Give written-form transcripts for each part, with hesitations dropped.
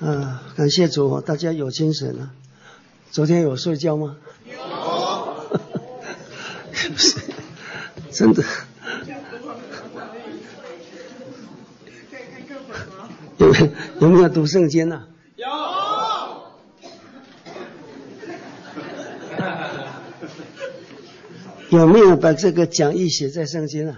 感谢主，大家有精神了。昨天有睡觉吗？有。真的。有没有读圣经呢？有。有没有把这个讲义写在圣经啊？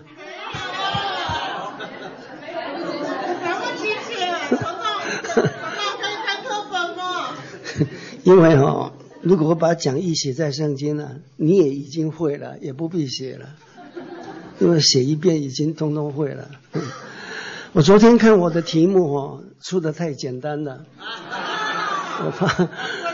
因为如果我把讲义写在圣经了，你也已经会了，也不必写了，因为写一遍已经通通会了。我昨天看我的题目出得太简单了，我怕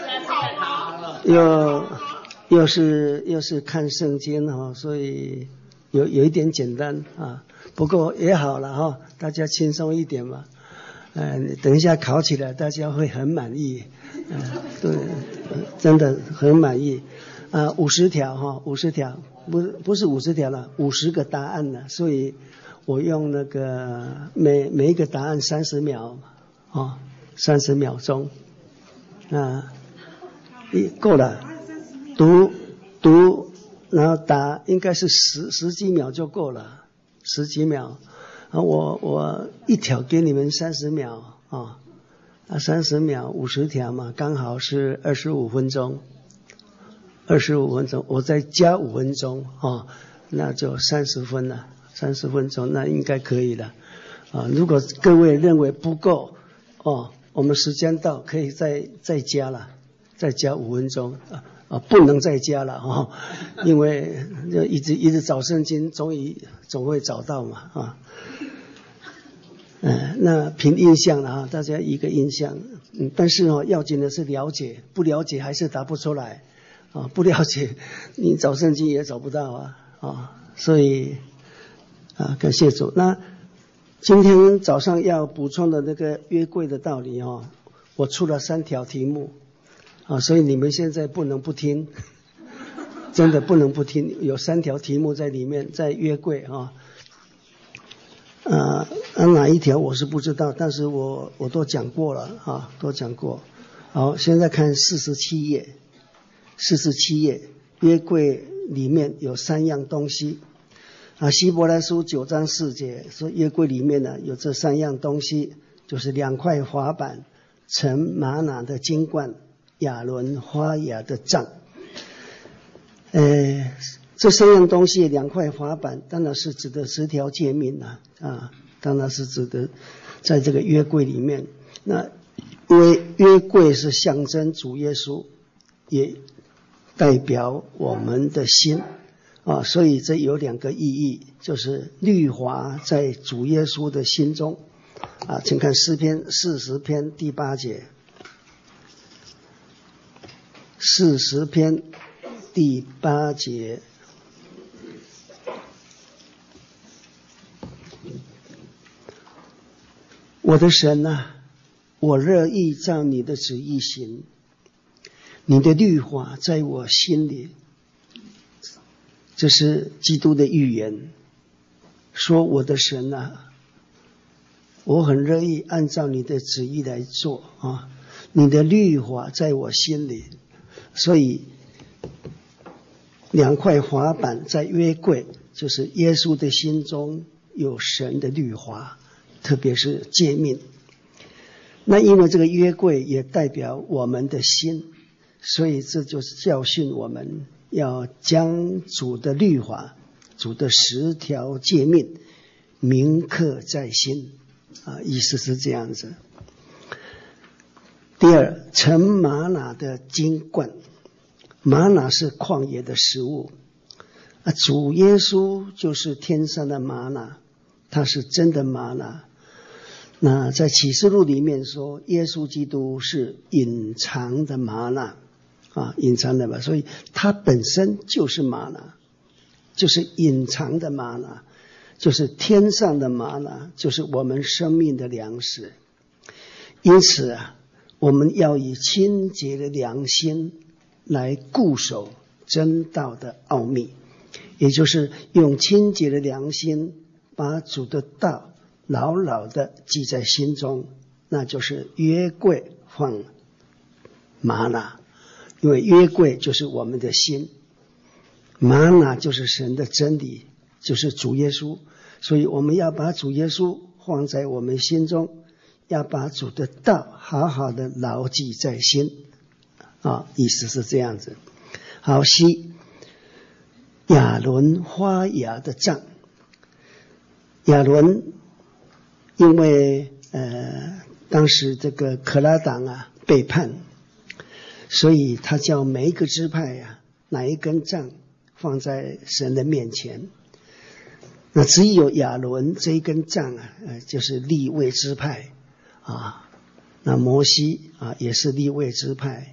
又是看圣经所以有一点简单啊，不过也好了大家轻松一点嘛。等一下考起来，大家会很满意。对，真的很满意。50条50条，不是50条了，50个答案了，所以我用那个每一个答案30秒，30秒钟，够了。读，然后答，应该是十几秒就够了，10几秒。我一条给你们30秒30秒50条嘛，刚好是25分钟。25分钟，我再加5分钟那就30分了，30分钟那应该可以了如果各位认为不够我们时间到可以再加了，再加5分钟不能再加了因为就一直找圣经，总会找到嘛那凭印象了大家一个印象但是要紧的是了解，不了解还是答不出来不了解你找圣经也找不到所以感谢主。那今天早上要补充的那个约柜的道理我出了3条题目所以你们现在不能不听，真的不能不听，有3条题目在里面，在约柜哪一条我是不知道，但是我都讲过了都讲过。好，现在看47页，约柜里面有3样东西希伯来书9章4节说约柜里面呢有这3样东西，就是2块法板、盛玛拿的金罐、亚伦花亚的杖。这3样东西，2块法板当然是指的10条诫命当然是指的在这个约柜里面。那因为约柜是象征主耶稣，也代表我们的心所以这有2个意义，就是律法在主耶稣的心中请看诗篇40篇第8节，40篇第8节，我的神我乐意照你的旨意行，你的律法在我心里。这是基督的预言，说我的神我很乐意按照你的旨意来做你的律法在我心里。所以2块法板在约柜，就是耶稣的心中有神的律法，特别是诫命。那因为这个约柜也代表我们的心，所以这就是教训我们要将主的律法、主的10条诫命铭刻在心意思是这样子。第二，盛玛拿的金罐，玛拿是旷野的食物主耶稣就是天上的玛拿，他是真的玛拿。那在启示录里面说耶稣基督是隐藏的玛拿隐藏的嘛，所以他本身就是玛拿，就是隐藏的玛拿，就是天上的玛拿，就是我们生命的粮食。因此我们要以清洁的良心来固守真道的奥秘，也就是用清洁的良心把主的道牢牢的记在心中，那就是约柜放玛拿，因为约柜就是我们的心，玛拿就是神的真理，就是主耶稣，所以我们要把主耶稣放在我们心中，要把主的道好好的牢记在心意思是这样子。好，西亚伦花芽的杖。亚伦因为当时这个可拉党背叛，所以他叫每一个支派拿一根杖放在神的面前。那只有亚伦这一根杖就是利未支派那摩西也是利未支派。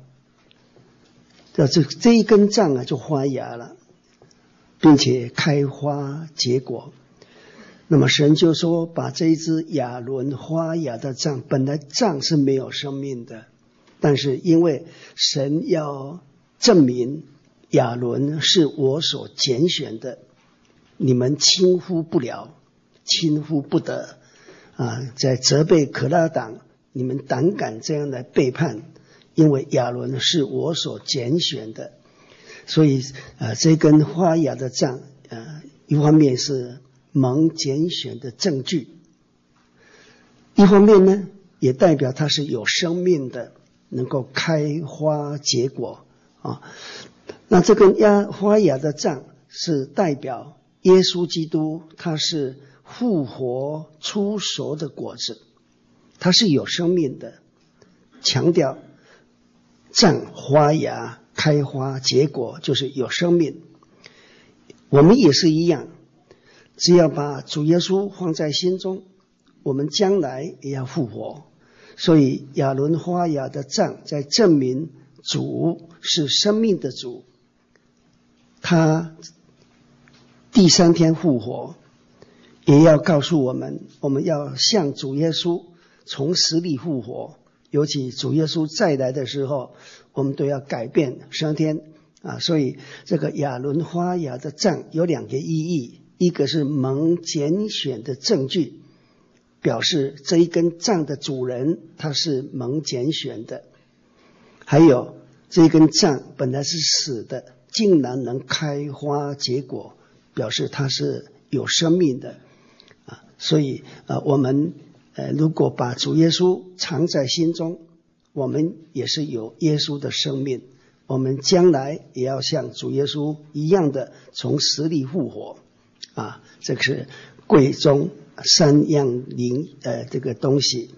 这一根杖就发芽了，并且开花结果。那么神就说，把这一支亚伦花芽的杖，本来杖是没有生命的，但是因为神要证明亚伦是我所拣选的，你们轻忽不了，轻忽不得在责备可拉党，你们胆敢这样来背叛，因为亚伦是我所拣选的。所以这根花芽的杖一方面是蒙拣选的证据，一方面呢也代表它是有生命的，能够开花结果那这根花芽的杖是代表耶稣基督，他是复活出熟的果子，它是有生命的，强调杖花芽开花结果就是有生命。我们也是一样，只要把主耶稣放在心中，我们将来也要复活。所以亚伦花芽的杖在证明主是生命的主，他第3天复活，也要告诉我们，我们要像主耶稣从死里复活。尤其主耶稣再来的时候，我们都要改变升天所以这个亚伦花芽的杖有2个意义，一个是蒙拣选的证据，表示这一根杖的主人他是蒙拣选的，还有这一根杖本来是死的，竟然能开花结果，表示它是有生命的所以我们如果把主耶稣藏在心中，我们也是有耶稣的生命，我们将来也要像主耶稣一样的从死里复活这个是柜中3样这个东西。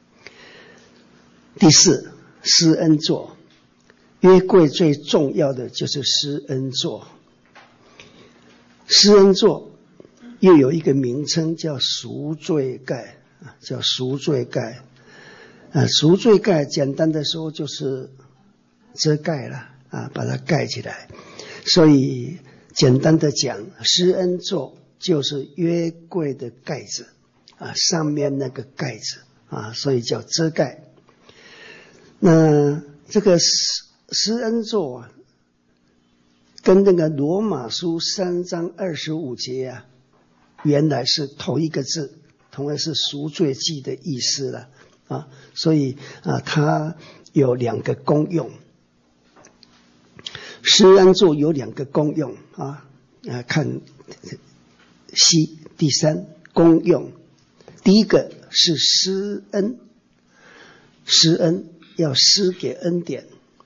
第4，施恩座。约柜最重要的就是施恩座。施恩座又有一个名称叫赎罪盖叫赎罪盖赎罪盖简单的说就是遮盖了把它盖起来。所以简单的讲，施恩座就是约柜的盖子上面那个盖子所以叫遮盖。那这个施恩座跟那个罗马书3章25节原来是同一个字，同样是赎罪祭的意思了所以它有2个功用。施恩座有2个功用看第3功用。第一个是施恩，施恩要施给恩典，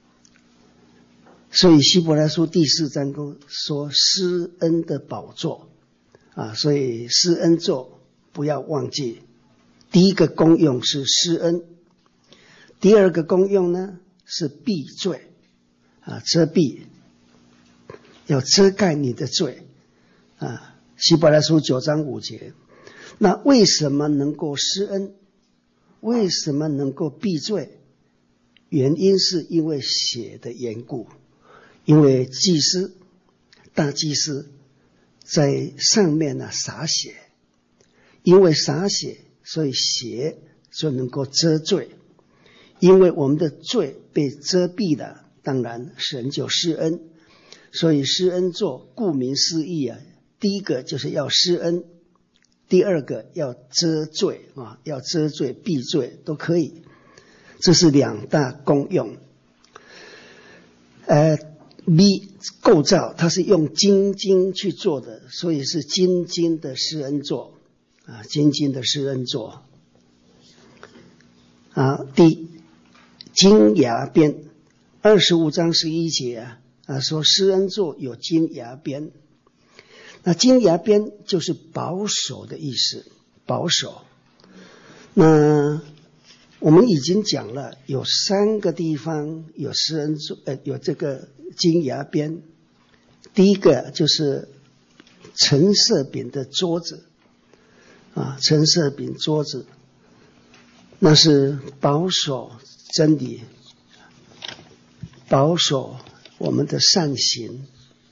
所以希伯来书第4章说施恩的宝座所以施恩座不要忘记，第一个功用是施恩，第2个功用呢是避罪遮蔽，要遮盖你的罪希伯来书9章5节。那为什么能够施恩？为什么能够避罪？原因是因为血的缘故，因为祭司大祭司在上面洒血，因为洒血，所以血就能够遮罪，因为我们的罪被遮蔽了，当然神就施恩。所以施恩座顾名思义第一个就是要施恩，第2个要遮罪要遮罪避罪都可以。 这是两大功用。米构造它是用金晶去做的，所以是金晶的施恩座啊，金晶的施恩座啊。第金牙边25章11节说施恩座有金牙边，那金牙边就是保守的意思，保守。那我们已经讲了，有3个地方有施恩座，有这个金牙边。第一个就是陈设饼的桌子啊，陈设饼桌子，那是保守真理，保守我们的善行。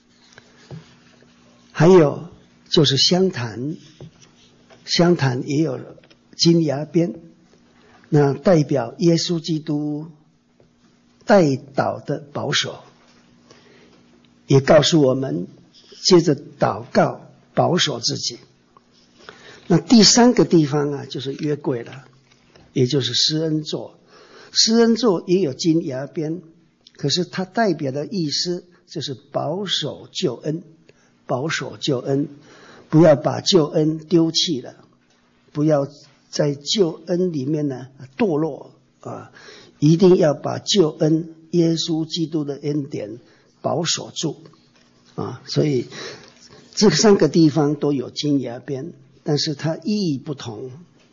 还有就是香坛，香坛也有金牙边，那代表耶稣基督代祷的保守，也告诉我们接着祷告保守自己。那第3个地方啊，就是约柜了，也就是施恩座。施恩座也有金牙边，可是它代表的意思就是保守救恩，保守救恩，不要把救恩丢弃了，不要在救恩里面呢堕落啊，一定要把救恩耶稣基督的恩典保守住啊。所以这3个地方都有金牙边，但是它意义不同。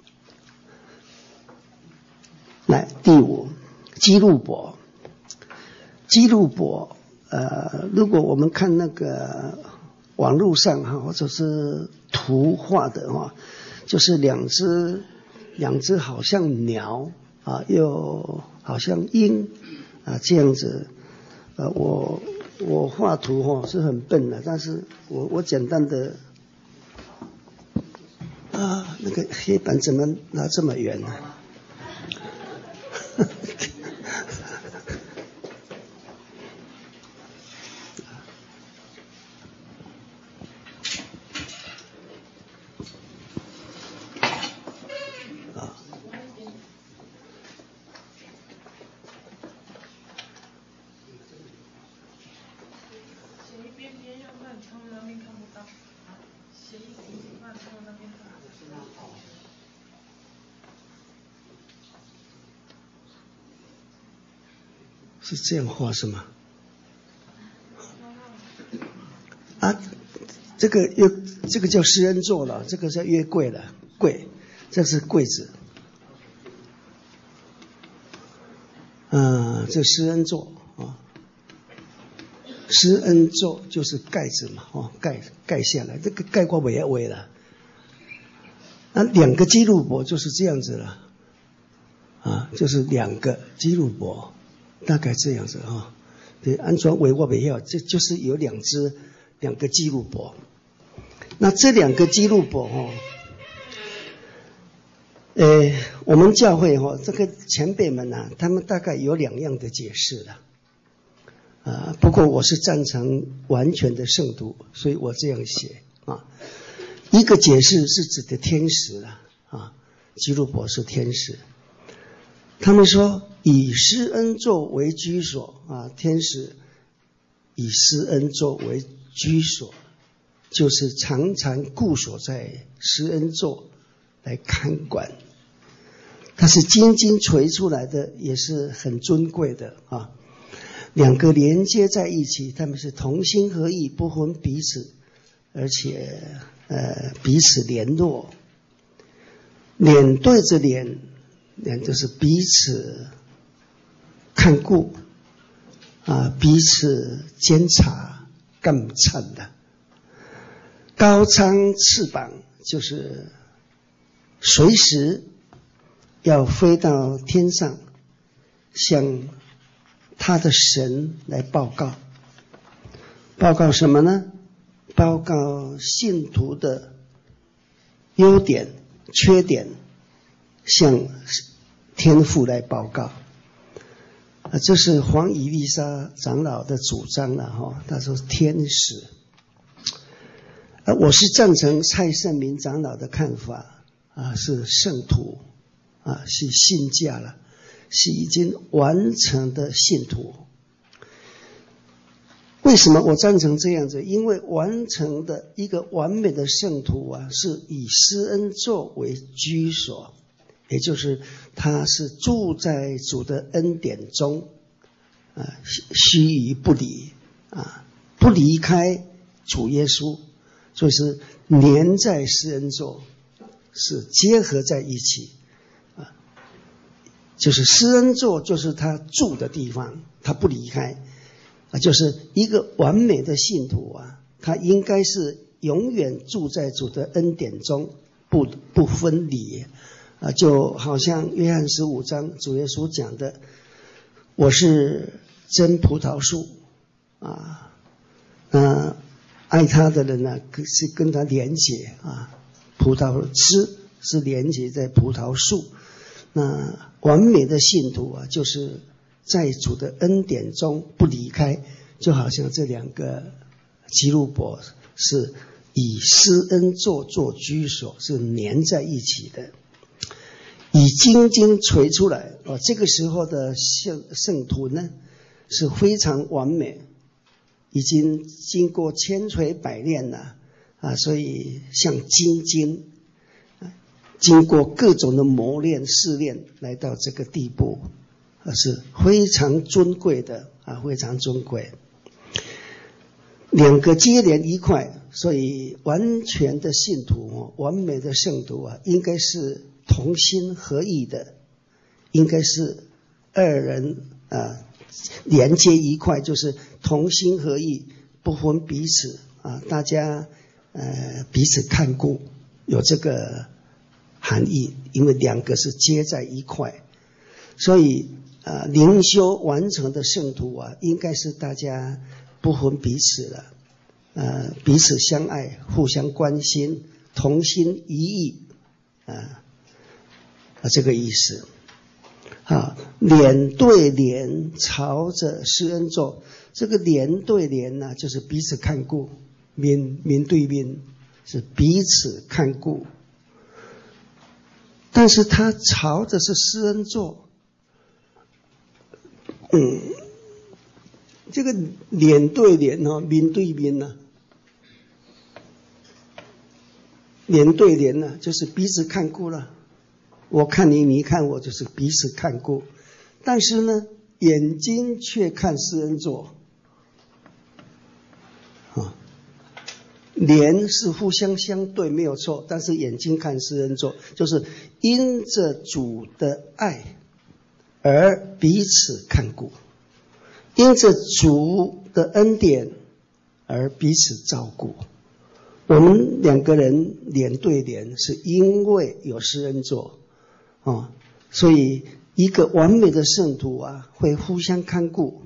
来，第5，基路伯。基路伯如果我们看那个网络上或者是图画的就是两只好像鸟啊，又好像鹰啊，这样子。我画图是很笨的，但是我简单的那个黑板怎么拿这么远呢？是这样画是吗？这个叫施恩座了，这个叫约柜了，柜，这是柜子。这施恩座啊，施恩座就是盖子嘛，盖下来，这个盖过尾了。那2个基路伯就是这样子了啊，就是2个基路伯。大概这样子对，安装为我没有，这就是有2个基路伯。那这2个基路伯我们教会这个前辈们他们大概有2样的解释了不过我是赞成完全的圣读，所以我这样写一个解释是指的天使了基路伯是天使。他们说以施恩座为居所天使以施恩座为居所，就是常常固守在施恩座来看管。它是金晶锤出来的，也是很尊贵的2个连接在一起，他们是同心合意，不分彼此，而且彼此联络，脸对着脸就是彼此看顾彼此监察干찬的。高창翅膀就是随时要飞到天上，向他的神来报告。报告什么呢？报告信徒的优点缺点，向天父来报告这是黄以利沙长老的主张了他说天使我是赞成蔡圣明长老的看法是圣徒是信架了， 是已经完成的信徒。为什么我赞成这样子？因为完成的一个完美的圣徒啊，是以施恩座为居所，也就是他是住在主的恩典中，须臾不离不离开主耶稣，就是黏在施恩座，是结合在一起就是施恩座就是他住的地方，他不离开就是一个完美的信徒他应该是永远住在主的恩典中，不分离就好像约翰15章主耶稣讲的，我是真葡萄树爱他的人呢是跟他连结葡萄枝是连结在葡萄树。那完美的信徒就是在主的恩典中不离开，就好像这两个基路伯是以施恩座做居所，是连在一起的。以精金锤出来这个时候的圣徒呢是非常完美，已经经过千锤百炼了所以像精金经过各种的磨练试炼来到这个地步是非常尊贵的非常尊贵。两个接连一块，所以完全的信徒完美的圣徒应该是同心合意的，应该是二人连接一块，就是同心合意，不分彼此大家彼此看顾，有这个含义，因为两个是接在一块，所以灵修完成的圣徒应该是大家不分彼此了彼此相爱，互相关心，同心一意这个意思脸对脸朝着施恩座，这个脸对脸就是彼此看顾，面对面是彼此看顾，但是他朝着是施恩座这个脸对脸面对面脸对脸就是彼此看顾了，我看你，你看我，就是彼此看顾，但是呢眼睛却看施恩座脸是互相相对没有错，但是眼睛看施恩座，就是因着主的爱而彼此看顾，因着主的恩典而彼此照顾。我们两个人脸对脸是因为有施恩座所以一个完美的圣徒会互相看顾。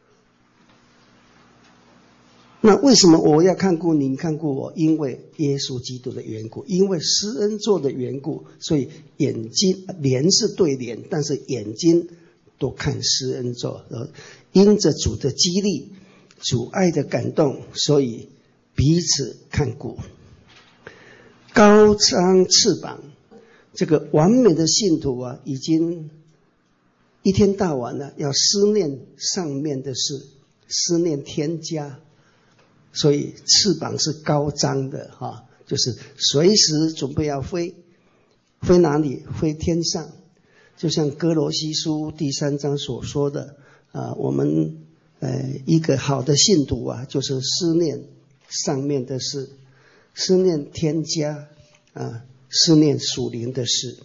那为什么我要看顾你，看顾我？因为耶稣基督的缘故，因为施恩座的缘故，所以眼睛脸是对脸，但是眼睛都看施恩座，因着主的激励，主爱的感动，所以彼此看顾。高张翅膀，这个完美的信徒已经一天到晚要思念上面的事，思念天家，所以翅膀是高张的就是随时准备要飞哪里？飞天上。就像哥罗西书第3章所说的我们一个好的信徒就是思念上面的事，思念天家思念属灵的事。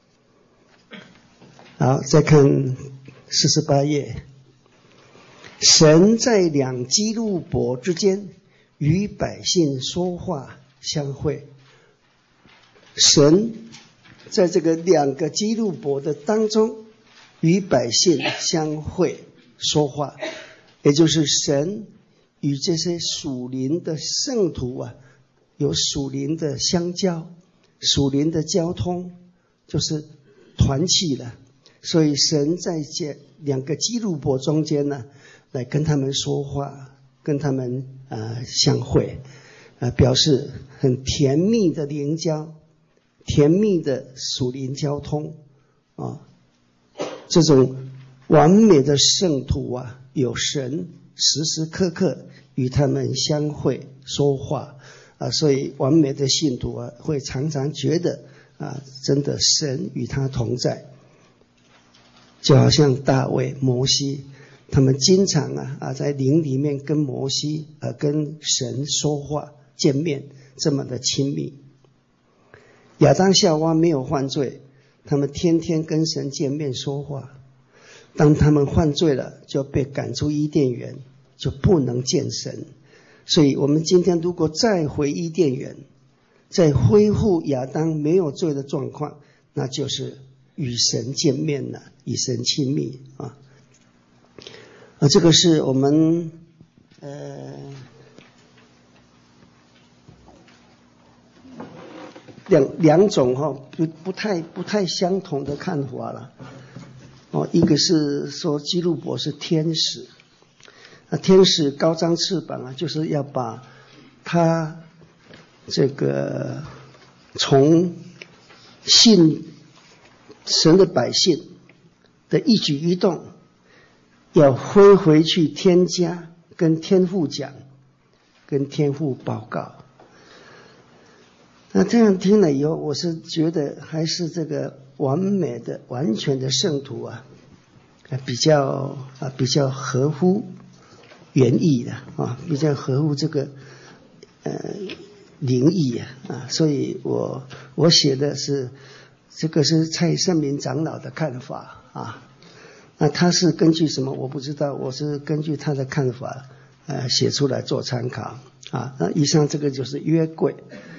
好，再看48页。神在两基路伯之间与百姓说话相会。神在这个两个基路伯的当中与百姓相会说话，也就是神与这些属灵的圣徒有属灵的相交，属灵的交通，就是团契了。所以神在这两个基路伯中间来跟他们说话，跟他们相会表示很甜蜜的灵交，甜蜜的属灵交通这种完美的圣徒啊，有神时时刻刻与他们相会说话啊，所以完美的信徒啊，会常常觉得啊，真的神与他同在，就好像大卫、摩西，他们经常在灵里面跟摩西跟神说话见面，这么的亲密。亚当夏娃没有犯罪，他们天天跟神见面说话。当他们犯罪了，就被赶出伊甸园，就不能见神。所以我们今天如果再回伊甸园，再恢复亚当没有罪的状况，那就是与神见面了，与神亲密啊。这个是我们两种不太相同的看法了。一个是说基路伯是天使，天使高张翅膀就是要把他这个从信神的百姓的一举一动，要挥回去天家，跟天父讲，跟天父报告。那这样听了以后，我是觉得还是这个完美的、完全的圣徒比较合乎原意的比较合乎这个灵意所以我写的是这个是蔡圣明长老的看法那他是根据什么我不知道，我是根据他的看法写出来做参考那以上这个就是约柜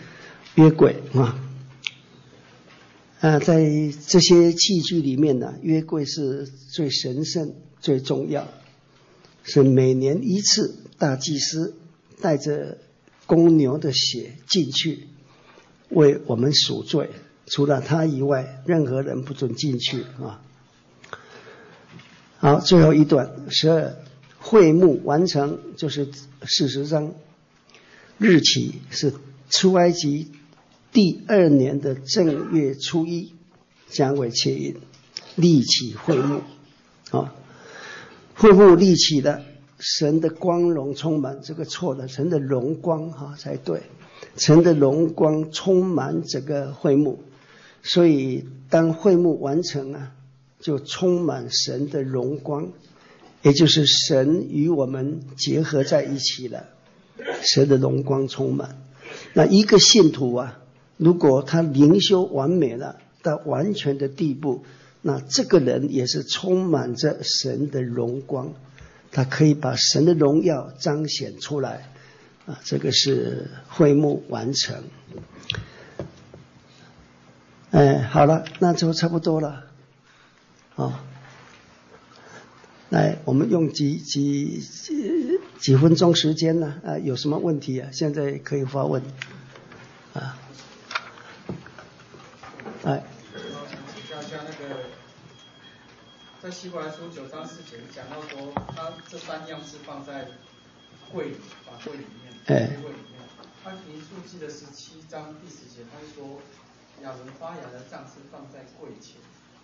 在这些器具里面呢，约柜是最神圣、最重要，是每年一次大祭司带着公牛的血进去，为我们赎罪，除了他以外，任何人不准进去好，最后一段12，会幕完成就是40章，日期是出埃及第2年的正月初1，将为切印，立起会幕会幕立起了，神的光荣充满，这个错了，神的荣光才对，神的荣光充满整个会幕，所以当会幕完成就充满神的荣光，也就是神与我们结合在一起了，神的荣光充满。那一个信徒如果他灵修完美了，到完全的地步，那这个人也是充满着神的荣光，他可以把神的荣耀彰显出来这个是会幕完成。好了，那就差不多了来，我们用几分钟时间呢有什么问题现在可以发问请教一下那个，在希伯来书9章4节讲到说，他这3样是放在柜里，法柜里面，柜里面。他民数记的17章第10节，他是说亚伦发芽的杖是放在柜前。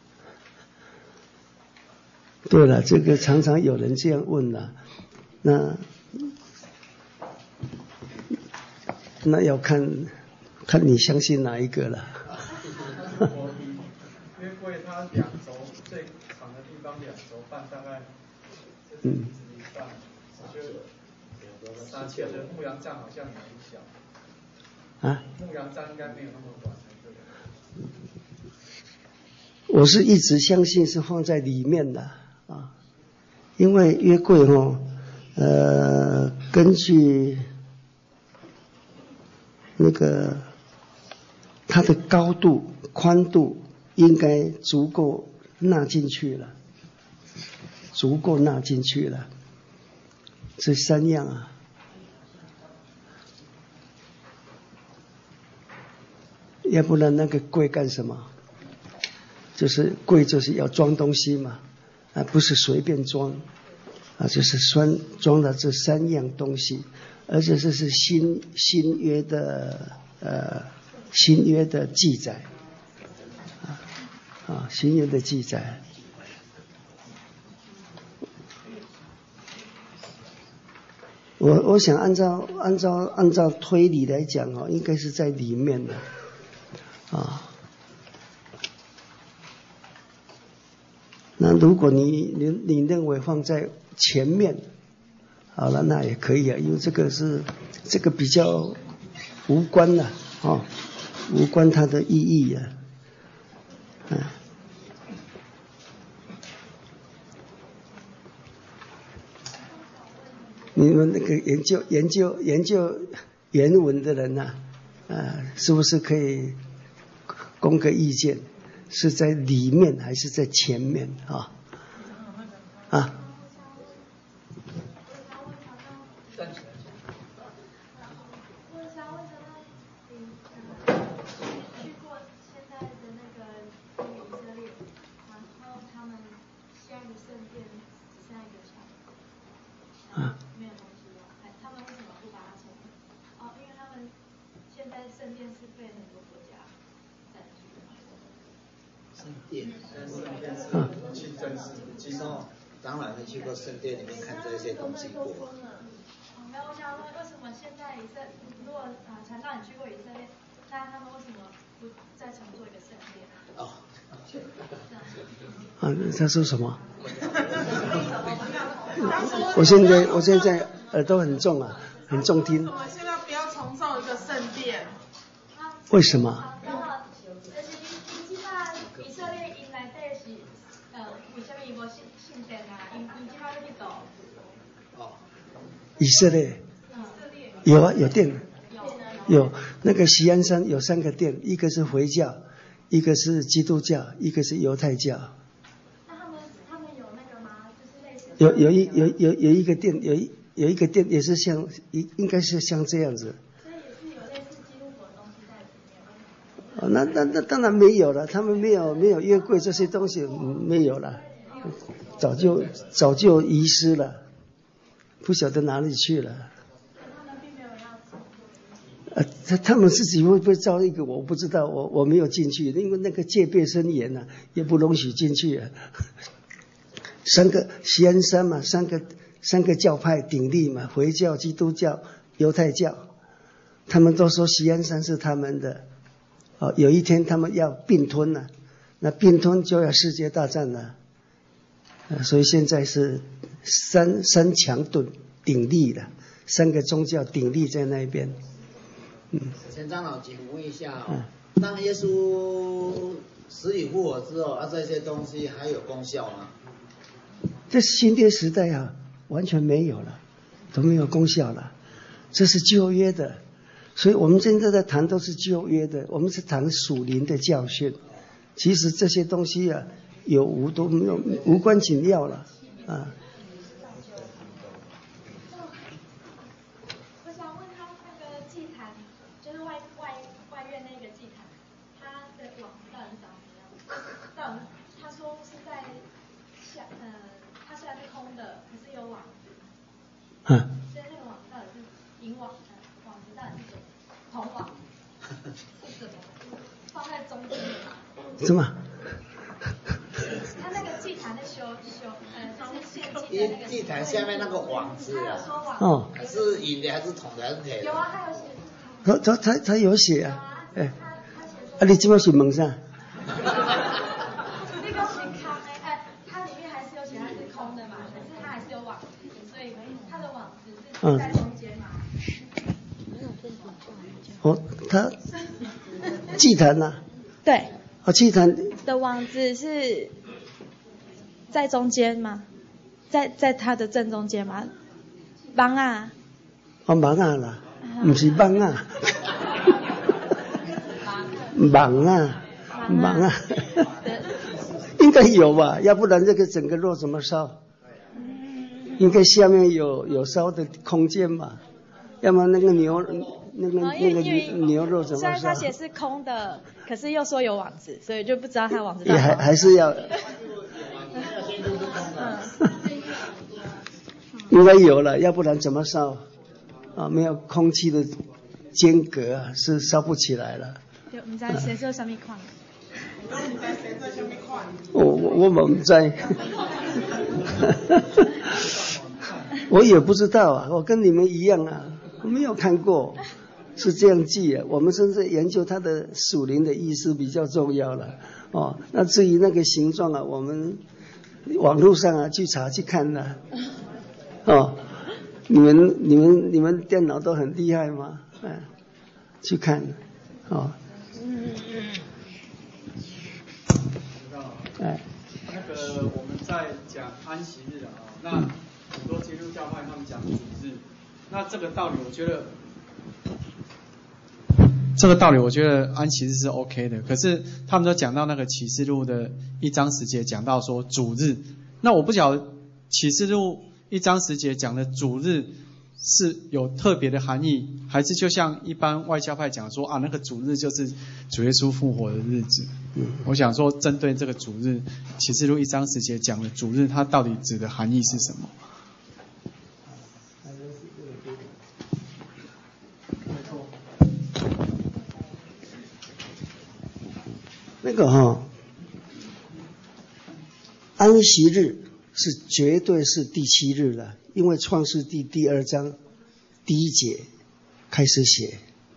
对了，这个常常有人这样问了，那要看你相信哪一个了。 约柜它2轴，最长的地方2轴半，大概一半，就3的牧羊杖好像很小牧羊杖应该没有那么短才对。 我是一直相信是放在里面的因为约柜根据那个它的高度、宽度应该足够纳进去了，这3样要不然那个柜干什么？就是柜就是要装东西嘛不是随便装就是装了这3样东西，而且这是新约的记载新约的记载我想按照推理来讲应该是在里面的啊。那如果你认为放在前面，好了，那也可以啊，因为这个比较无关了无关它的意义啊。你们那个研究原文的人是不是可以供个意见？是在里面还是在前面啊？ 当然你去过圣殿里面看这些东西过。 没有，我想问，为什么现在如果传道你去过以色列，那他们为什么不再重做一个圣殿？ 他说什么？我现在耳朵很重啊，很重听。 我们现在不要重造一个圣殿。 为什么？以色列有啊，有殿，有那个锡安山有3个殿，一个是回教，一个是基督教，一个是犹太教。 那他们有那个吗？就是类似有一个殿，有一个殿也是像应该是像这样子。 所以也是有类似基督徒的东西在里面。 那当然没有了，他们没有约柜这些东西没有了，早就遗失了。不晓得哪里去了。 他们并没有要他们自己会不会造一个我不知道，我没有进去，因为那个戒备森严啊，也不容许进去啊。三个锡安山嘛，三个教派鼎立嘛，回教、基督教、犹太教，他们都说锡安山是他们的。有一天他们要并吞了，那并吞就要世界大战了。所以现在是三强鼎立了，3个宗教鼎立在那边。 陈长老，请问一下当耶稣死里复活之后，这些东西还有功效吗？ 这新约时代啊，完全没有了，都没有功效了。这是旧约的，所以我们现在在谈都是旧约的，我们是谈属灵的教训。其实这些东西啊，有无都没有，无关紧要了啊。 我想问他那个祭坛，就是外院那个祭坛，它的网到底长什么样？他说是在它虽然是空的，可是有网子。所以那个网到底是银网，网子到底是什么？铜网是什么？放在中间吗？ 什么？ 他那个祭坛的就是献祭的那个祭坛下面那个网子啊， 还是银的还是铜的还是铁的？ 有啊，他有写。 他有写啊，你这么是问啥？ 那个是空的，它里面还是有写它是空的嘛，可是它还是有网子，所以它的网子是在中间嘛。 它祭坛呐？ 对。 祭坛的网子是在中间吗？在它的正中间吗？网啊。 网啊啦，不是网啊。网啊，应该有吧？要不然这个整个肉怎么烧？应该下面有烧的空间吧？要么那个牛肉怎么烧？ 虽然他写是空的，可是又说有网子，所以就不知道他网子。 也还是要。应该有了，要不然怎么烧？没有空气的间隔啊，是烧不起来了。 对，我们在写说什么款？ 我唔知。 我也不知道啊，我跟你们一样啊，我没有看过，是这样记啊。我们甚至研究它的属灵的意思比较重要了。哦，那至于那个形状啊，我们网络上啊去查去看的。哦，你们电脑都很厉害吗？去看，哦。 那个我们在讲安息日啊，那很多基督教派他们讲主日，那这个道理我觉得安息日是 OK 的，可是他们都讲到那个启示录的1章10节讲到说主日，那我不晓得启示录1章10节讲的主日是有特别的含义，还是就像一般外教派讲说啊，那个主日就是主耶稣复活的日子。我想说，针对这个主日，启示录1章10节讲的主日，它到底指的含义是什么？ 那个安息日是绝对是第7日了，因为创世纪第2章第1节开始写，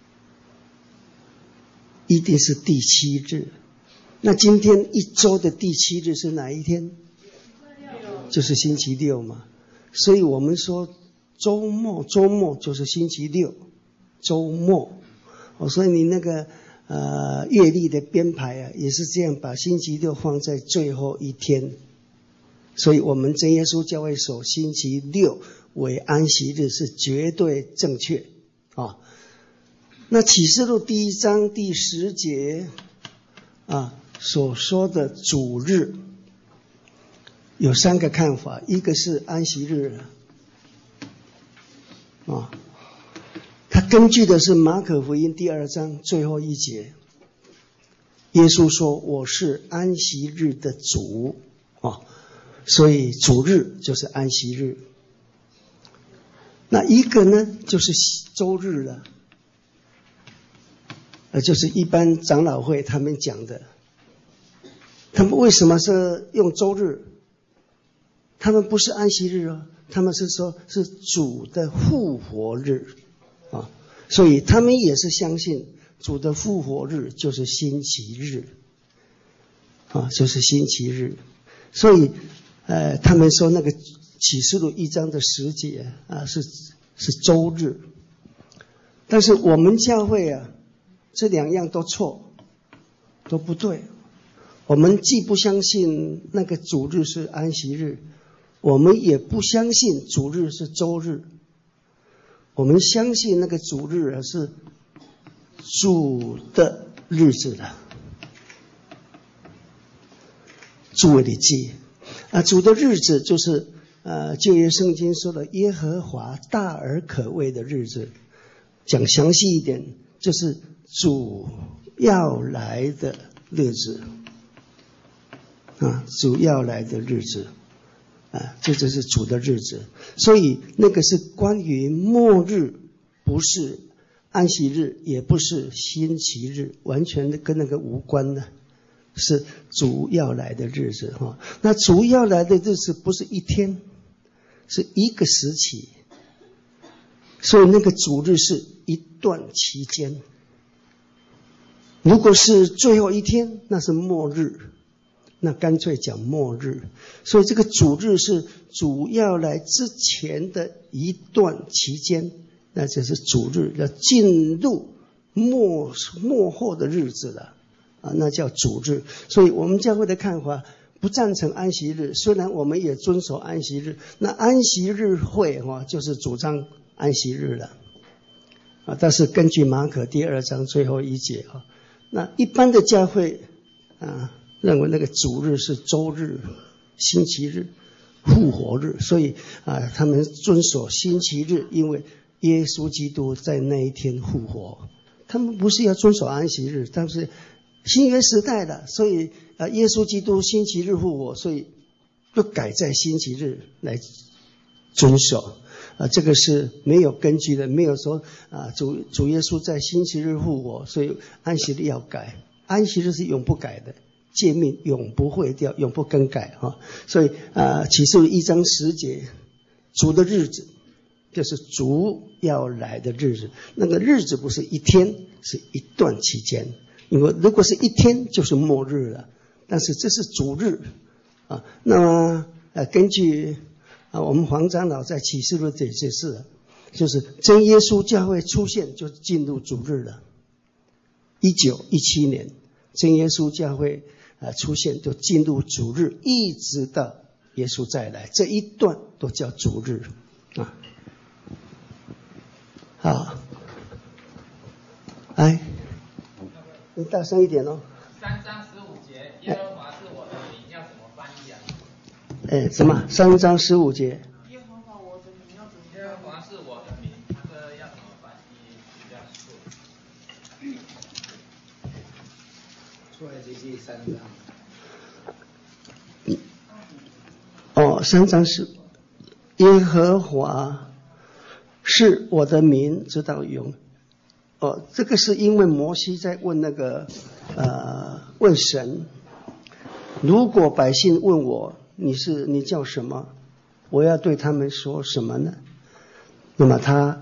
一定是第7日。那今天一周的第7日是哪一天？就是星期六嘛。所以我们说周末就是星期六，周末。所以你那个月历的编排啊，也是这样，把星期六放在最后一天。所以我们真耶稣教会守星期六为安息日是绝对正确啊。那启示录第1章第10节啊所说的主日有3个看法，一个是安息日啊，他根据的是马可福音第2章最后1节，耶稣说我是安息日的主啊，所以主日就是安息日。那一个呢就是周日了，就是一般长老会他们讲的。他们为什么是用周日？他们不是安息日哦，他们是说是主的复活日啊，所以他们也是相信主的复活日就是星期日啊，就是星期日。所以他们说那个启示录1章的10节啊是周日，但是我们教会啊这2样都错，都不对。我们既不相信那个主日是安息日，我们也不相信主日是周日。我们相信那个主日是主的日子了，诸位的记啊，主的日子就是旧约圣经说的耶和华大而可畏的日子。讲详细一点，就是主要来的日子啊，主要来的日子啊，这就是主的日子。所以那个是关于末日，不是安息日，也不是星期日，完全的跟那个无关的，是主要来的日子哈。那主要来的日子不是一天，是一个时期，所以那个主日是一段期间。如果是最后一天，那是末日，那干脆讲末日。所以这个主日是主要来之前的一段期间，那就是主日，要进入末后的日子了啊，那叫主日。所以我们教会的看法不赞成安息日，虽然我们也遵守安息日，那安息日会就是主张安息日了啊。但是根据马可第2章最后1节啊，那一般的教会啊认为那个主日是周日、星期日、复活日，所以他们遵守星期日，因为耶稣基督在那一天复活。他们不是要遵守安息日，但是新约时代的，所以耶稣基督星期日复活，所以就改在星期日来遵守这个是没有根据的，没有说主耶稣在星期日复活，所以安息日要改。安息日是永不改的诫命，永不会掉，永不更改所以启示录1章10节主的日子就是主要来的日子，那个日子不是一天，是一段期间。因为如果是一天就是末日了，但是这是主日啊。那么根据我们黄长老在启示录这解释，就是真耶稣教会出现就进入主日了。1917年真耶稣教会出现就进入主日，一直到耶稣再来，这一段都叫主日啊。好，哎，你大声一点哦。 3章15节，耶和华是我的名，要怎么翻译啊？ 什么？3章15节。 耶和华我的名要怎么？ 耶和华是我的名，这要怎么翻译比较顺？ 出来记3章。 3章是耶和华是我的名，直到永。这个是因为摩西在问问神，如果百姓问我你叫什么，我要对他们说什么呢？那么他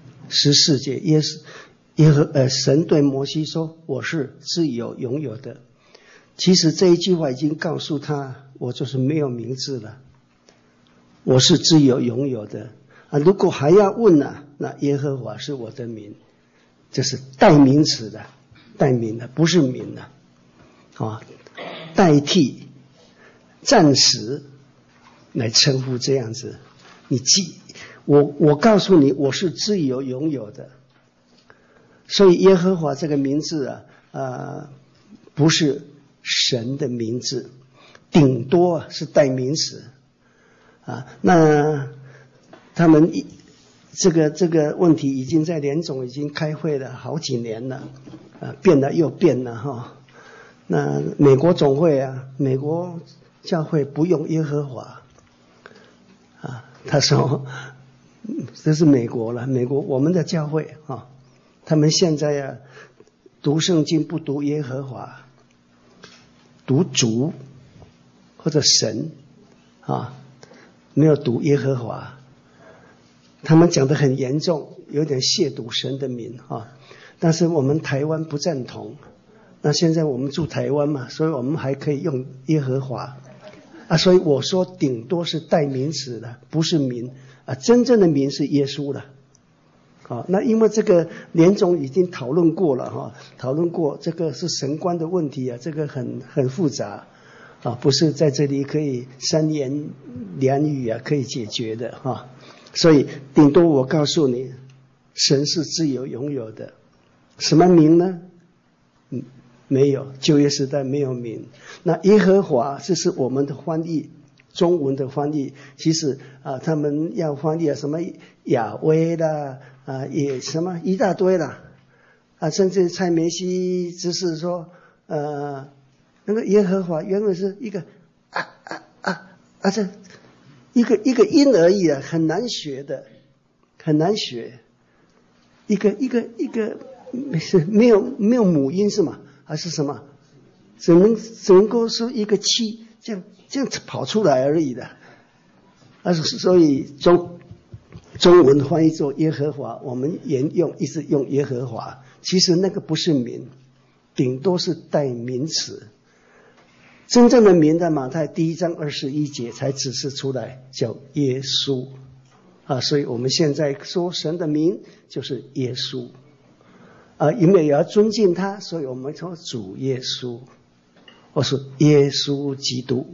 14节神对摩西说，我是自有永有的。其实这一句话已经告诉他，我就是没有名字了，我是自有永有的如果还要问那耶和华是我的名，这是代名词的，代名的，不是名的代替暂时来称呼这样子。我告诉你，我是自有永有的。所以耶和华这个名字不是神的名字，顶多是代名词那他们这个问题已经在联总已经开会了好几年了变了又变了那美国总会美国教会不用耶和华他说这是美国了，美国我们的教会他们现在读圣经不读耶和华，读主或者神没有读耶和华，他们讲得很严重，有点亵渎神的名但是我们台湾不赞同，那现在我们住台湾嘛，所以我们还可以用耶和华所以我说顶多是代名词的，不是名真正的名是耶稣了那因为这个联总已经讨论过了讨论过这个是神观的问题这个很复杂不是在这里可以3言2语可以解决的所以顶多我告诉你，神是自有永有的。什么名呢？没有，旧约时代没有名。那耶和华这是我们的翻译，中文的翻译。其实他们要翻译什么亚威啦也什么一大堆啦甚至蔡梅西只是说那个耶和华原本是一个这一个音而已很难学的，很难学。一个是没有母音是吗？还是什么？只能够是一个气，这样跑出来而已的。所以中文翻译作耶和华，我们一直用耶和华，其实那个不是名，顶多是代名词。真正的名在马太1章21节才指示出来，叫耶稣所以我们现在说神的名就是耶稣因为也要尊敬他，所以我们说主耶稣或是耶稣基督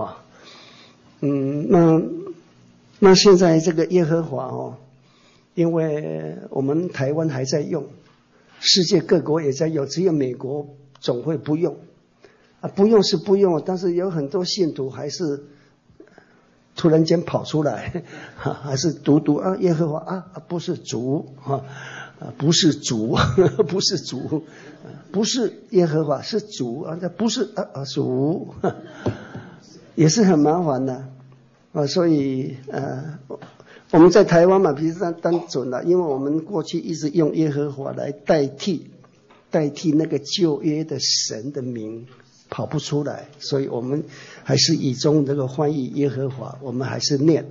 那现在这个耶和华因为我们台湾还在用，世界各国也在用，只有美国总会不用不用是不用，但是有很多信徒还是突然间跑出来还是读耶和华不是主不是主不是主不是耶和华是主那不是主也是很麻烦的所以我们在台湾嘛比较单纯了，因为我们过去一直用耶和华来代替那个旧约的神的名跑不出来，所以我们还是以中这个翻译耶和华，我们还是念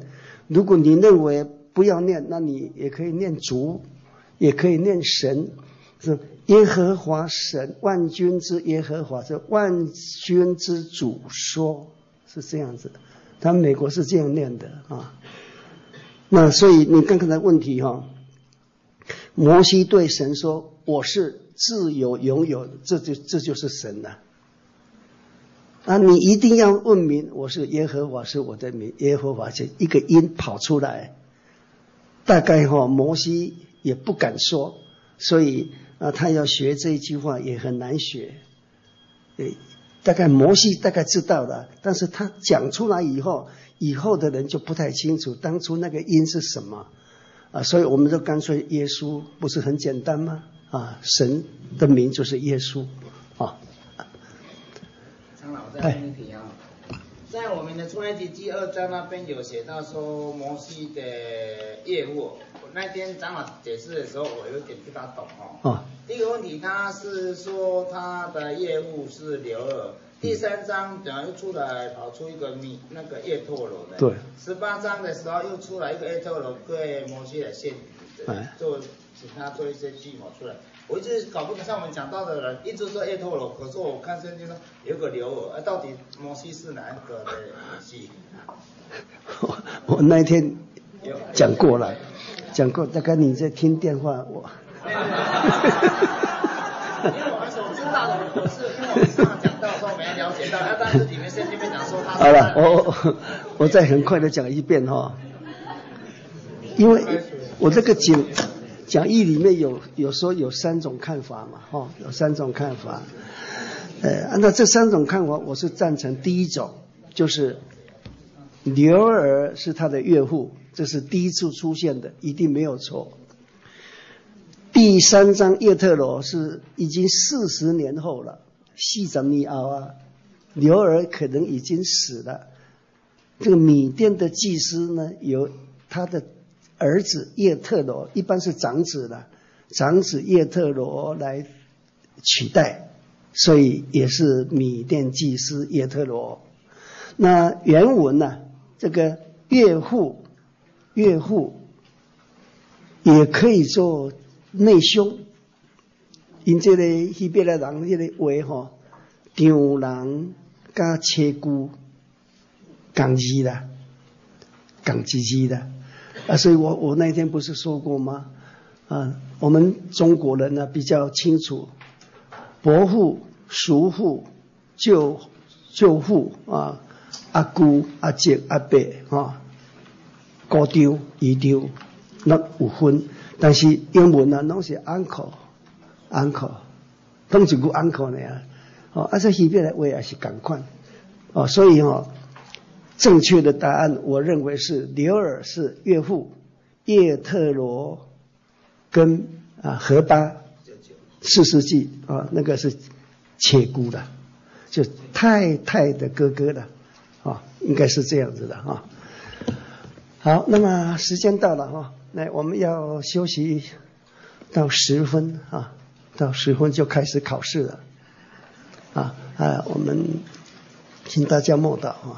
如果你认为不要念，那你也可以念主，也可以念神，是耶和华神，万军之耶和华，是万军之主说，是这样子的。他们美国是这样念的啊。那所以你看看的问题哈，摩西对神说：“我是自有永有的，这就是神了。”啊，你一定要问明，我是耶和华，是我的名，耶和华就一个音跑出来。大概摩西也不敢说，所以他要学这一句话也很难学。大概摩西大概知道了，但是他讲出来以后的人就不太清楚当初那个音是什么啊，所以我们就干脆耶稣，不是很简单吗？啊，神的名就是耶稣啊。 长老再问一题啊，在我们的出埃及记2章那边有写到说摩西的业务，那天长老解释的时候，我有点不大懂哦。第一个问题，他是说他的业务是流耳。第3章等下又出来跑出一个那个叶拓罗的。对。18章的时候又出来一个叶拓罗对摩西的献礼，请他做一些计谋出来。我一直搞不懂，像我们讲到的人一直说叶拓罗，可是我看圣经说有个流耳，到底摩西是哪一个的摩西？ 我那天讲过了，大概你在听电话我。 因为我们所知道的，我是因为我们上讲到的时候没了解到，但是里面圣经里面讲说他。 好了，我再很快的讲一遍哈，因为我这个讲义里面有说有3种看法嘛，有3种看法，按照这3种看法，我是赞成第一种，就是流耳是他的岳父，这是第一次出现的，一定没有错。第3章叶特罗是已经40年后了，40年后啊，流耳可能已经死了。这个米甸的祭司呢，由他的儿子叶特罗，一般是长子了，长子叶特罗来取代，所以也是米甸祭司叶特罗。那原文呢，这个岳父也可以做内兄，因这个希伯来人这个话丈人加车姑共字啦，共字啦啊，所以我那天不是说过吗？啊，我们中国人呢比较清楚，伯父、叔父、舅父啊，阿姑、阿姐、阿伯啊，姑丈、姨丈，那有分。但是英文啊，拢是 uncle， 拢一句 uncle 呢啊，这希伯来话也是同款所以正确的答案，我认为是流耳是岳父，叶特罗跟何巴4世纪那个是切姑的，就太太的哥哥了应该是这样子的好，那么时间到了来，我们要休息到10分到10分就开始考试了我们请大家默祷